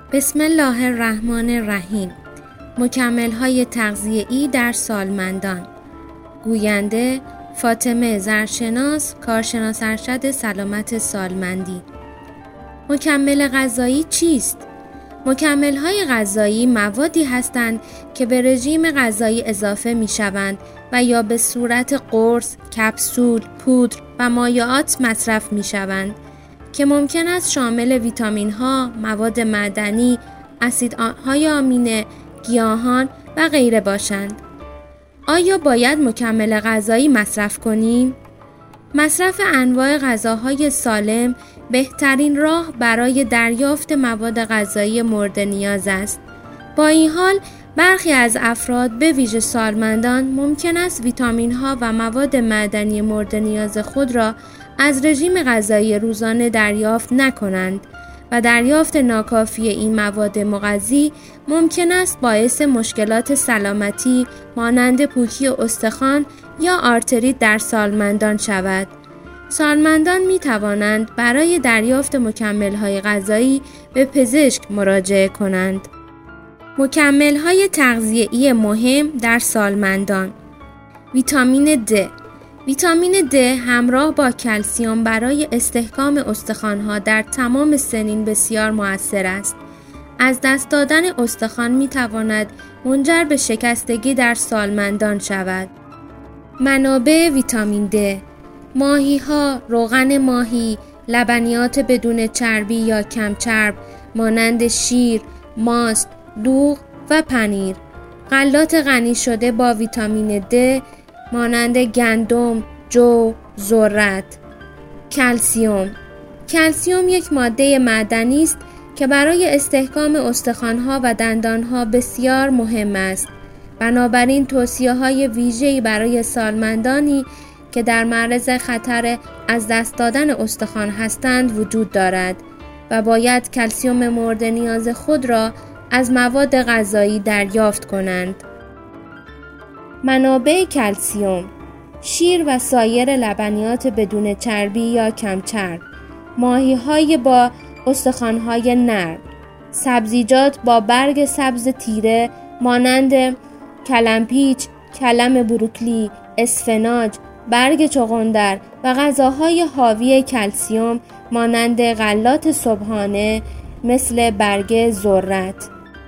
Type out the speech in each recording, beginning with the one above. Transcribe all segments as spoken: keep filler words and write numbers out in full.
بسم الله الرحمن الرحیم. مکمل‌های تغذیه‌ای در سالمندان. گوینده فاطمه زرشناس، کارشناس ارشد سلامت سالمندی. مکمل غذایی چیست؟ مکمل‌های غذایی موادی هستند که به رژیم غذایی اضافه می‌شوند و یا به صورت قرص، کپسول، پودر و مایعات مصرف می‌شوند که ممکن است شامل ویتامین‌ها، مواد معدنی، اسیدهای آمینه، گیاهان و غیره باشند. آیا باید مکمل غذایی مصرف کنیم؟ مصرف انواع غذاهای سالم بهترین راه برای دریافت مواد غذایی مورد نیاز است. با این حال برخی از افراد به ویژه سالمندان ممکن است ویتامین‌ها و مواد معدنی مورد نیاز خود را از رژیم غذایی روزانه دریافت نکنند و دریافت ناکافی این مواد مغذی ممکن است باعث مشکلات سلامتی مانند پوکی استخوان یا آرتریت در سالمندان شود. سالمندان می توانند برای دریافت مکمل‌های غذایی به پزشک مراجعه کنند. مکمل‌های تغذیه‌ای مهم در سالمندان. ویتامین د. ویتامین د همراه با کلسیم برای استحکام استخوان‌ها در تمام سنین بسیار مؤثر است. از دست دادن استخوان می‌تواند منجر به شکستگی در سالمندان شود. منابع ویتامین د: ماهی‌ها، روغن ماهی، لبنیات بدون چربی یا کم چرب مانند شیر، ماست، دوغ و پنیر. غلات غنی شده با ویتامین د مانند گندم، جو، ذرت. کلسیم. کلسیم یک ماده معدنی است که برای استحکام استخوان‌ها و دندان‌ها بسیار مهم است. بنابراین توصیه‌های ویژه‌ای برای سالمندانی که در معرض خطر از دست دادن استخوان هستند وجود دارد و باید کلسیم مورد نیاز خود را از مواد غذایی دریافت کنند. منابع کلسیم: شیر و سایر لبنیات بدون چربی یا کم چرب، ماهی‌های با استخوان‌های نرم، سبزیجات با برگ سبز تیره مانند کلم‌پیچ، کلم بروکلی، اسفناج، برگ چغندر و غذاهای حاوی کلسیم مانند غلات صبحانه مثل برگ ذرت.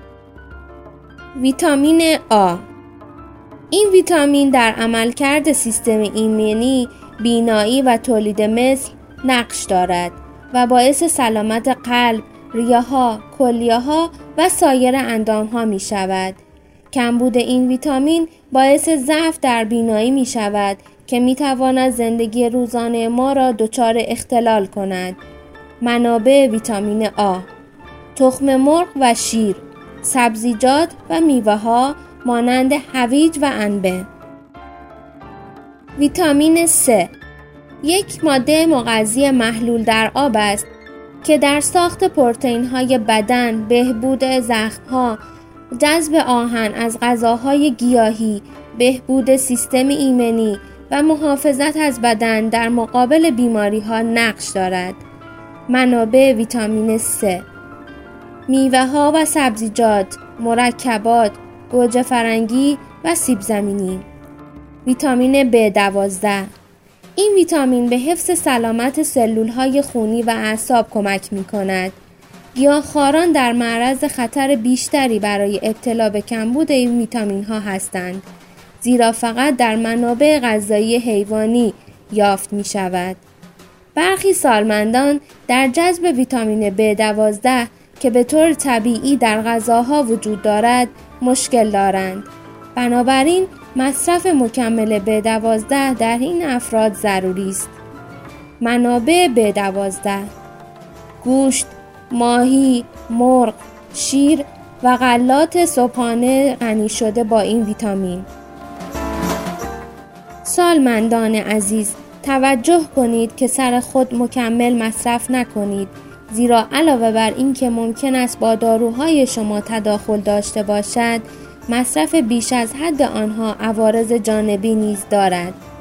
ویتامین آ. این ویتامین در عملکرد سیستم ایمنی، بینایی و تولید مثل نقش دارد و باعث سلامت قلب، ریه‌ها، کلیه‌ها و سایر اندام‌ها می شود. کمبود این ویتامین باعث ضعف در بینایی می شود که می تواند زندگی روزانه ما را دچار اختلال کند. منابع ویتامین آ: تخم مرغ و شیر، سبزیجات و میوه‌ها مانند هویج و انبه. ویتامین س یک ماده مغذی محلول در آب است که در ساخت پروتئین‌های بدن، بهبود زخم‌ها، جذب آهن از غذاهای گیاهی، بهبود سیستم ایمنی و محافظت از بدن در مقابل بیماری‌ها نقش دارد. منابع ویتامین س: میوه‌ها و سبزیجات، مرکبات، گوجه فرنگی و سیب زمینی. ویتامین بی دوازده. این ویتامین به حفظ سلامت سلول‌های خونی و اعصاب کمک می‌کند. گیاهخواران در معرض خطر بیشتری برای ابتلا به کمبود این ویتامین‌ها هستند، زیرا فقط در منابع غذایی حیوانی یافت می‌شود. برخی سالمندان در جذب ویتامین بی دوازده که به طور طبیعی در غذاها وجود دارد مشکل دارند. بنابراین مصرف مکمل بی دوازده در این افراد ضروری است. منابع بی دوازده: گوشت، ماهی، مرغ، شیر و غلات صبحانه غنی شده با این ویتامین. سالمندان عزیز، توجه کنید که سر خود مکمل مصرف نکنید، زیرا علاوه بر این که ممکن است با داروهای شما تداخل داشته باشد، مصرف بیش از حد آنها عوارض جانبی نیز دارد.